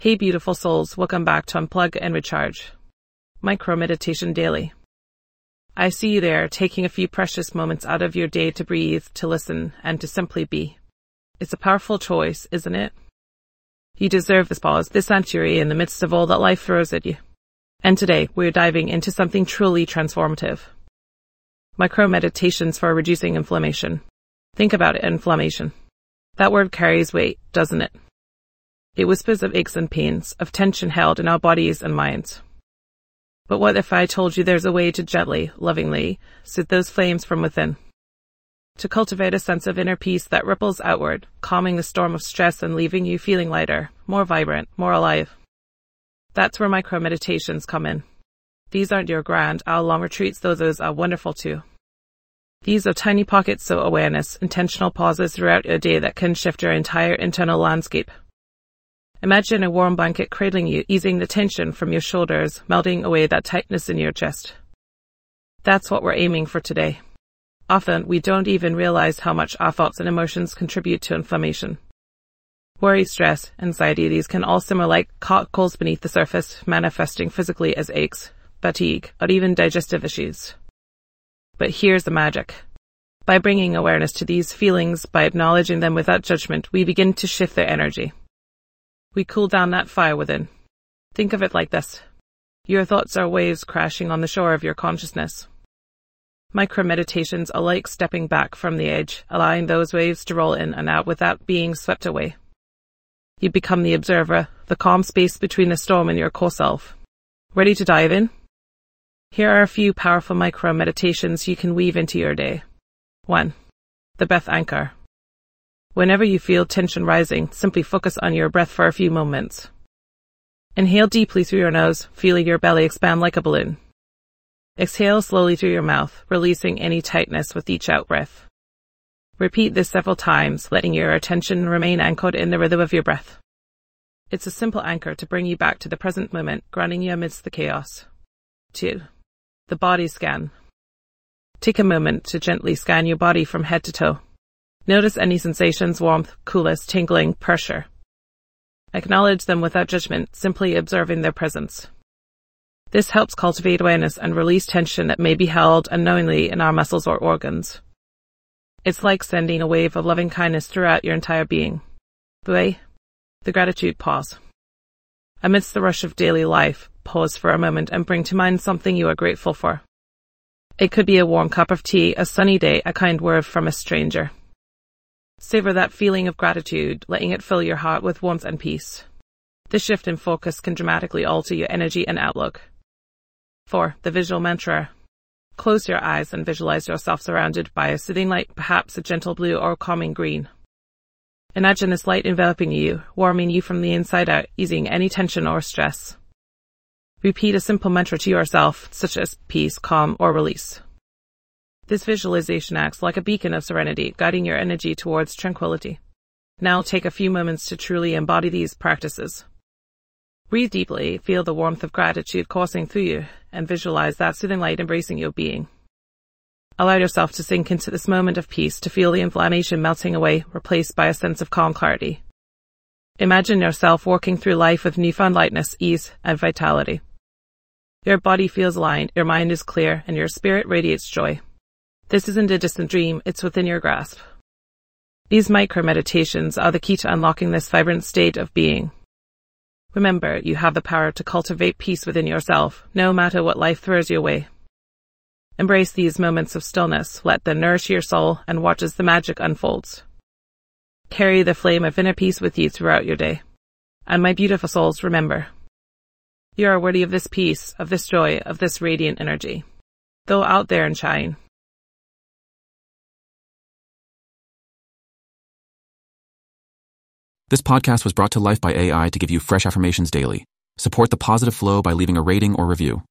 Hey beautiful souls, welcome back to Unplug and Recharge. Micro Meditation Daily. I see you there, taking a few precious moments out of your day to breathe, to listen, and to simply be. It's a powerful choice, isn't it? You deserve this pause, this sanctuary in the midst of all that life throws at you. And today, we're diving into something truly transformative. Micro meditations for reducing inflammation. Think about it, inflammation. That word carries weight, doesn't it? It whispers of aches and pains, of tension held in our bodies and minds. But what if I told you there's a way to gently, lovingly, soothe those flames from within? To cultivate a sense of inner peace that ripples outward, calming the storm of stress and leaving you feeling lighter, more vibrant, more alive. That's where micro meditations come in. These aren't your grand, hour-long retreats, though those are wonderful too. These are tiny pockets of awareness, intentional pauses throughout your day that can shift your entire internal landscape. Imagine a warm blanket cradling you, easing the tension from your shoulders, melting away that tightness in your chest. That's what we're aiming for today. Often, we don't even realize how much our thoughts and emotions contribute to inflammation. Worry, stress, anxiety, these can all simmer like hot coals beneath the surface, manifesting physically as aches, fatigue, or even digestive issues. But here's the magic. By bringing awareness to these feelings, by acknowledging them without judgment, we begin to shift their energy. We cool down that fire within. Think of it like this. Your thoughts are waves crashing on the shore of your consciousness. Micro meditations are like stepping back from the edge, allowing those waves to roll in and out without being swept away. You become the observer, the calm space between the storm and your core self. Ready to dive in? Here are a few powerful micro meditations you can weave into your day. 1. The breath anchor. Whenever you feel tension rising, simply focus on your breath for a few moments. Inhale deeply through your nose, feeling your belly expand like a balloon. Exhale slowly through your mouth, releasing any tightness with each out-breath. Repeat this several times, letting your attention remain anchored in the rhythm of your breath. It's a simple anchor to bring you back to the present moment, grounding you amidst the chaos. 2. The body scan. Take a moment to gently scan your body from head to toe. Notice any sensations, warmth, coolness, tingling, pressure. Acknowledge them without judgment, simply observing their presence. This helps cultivate awareness and release tension that may be held unknowingly in our muscles or organs. It's like sending a wave of loving kindness throughout your entire being. The gratitude pause. Amidst the rush of daily life, pause for a moment and bring to mind something you are grateful for. It could be a warm cup of tea, a sunny day, a kind word from a stranger. Savor that feeling of gratitude, letting it fill your heart with warmth and peace. This shift in focus can dramatically alter your energy and outlook. 4. The visual mantra. Close your eyes and visualize yourself surrounded by a soothing light, perhaps a gentle blue or calming green. Imagine this light enveloping you, warming you from the inside out, easing any tension or stress. Repeat a simple mantra to yourself, such as peace, calm, or release. This visualization acts like a beacon of serenity, guiding your energy towards tranquility. Now take a few moments to truly embody these practices. Breathe deeply, feel the warmth of gratitude coursing through you, and visualize that soothing light embracing your being. Allow yourself to sink into this moment of peace, to feel the inflammation melting away, replaced by a sense of calm clarity. Imagine yourself walking through life with newfound lightness, ease, and vitality. Your body feels aligned, your mind is clear, and your spirit radiates joy. This isn't a distant dream, it's within your grasp. These micro meditations are the key to unlocking this vibrant state of being. Remember, you have the power to cultivate peace within yourself, no matter what life throws your way. Embrace these moments of stillness, let them nourish your soul, and watch as the magic unfolds. Carry the flame of inner peace with you throughout your day. And my beautiful souls, remember, you are worthy of this peace, of this joy, of this radiant energy. Go out there and shine. This podcast was brought to life by AI to give you fresh affirmations daily. Support the positive flow by leaving a rating or review.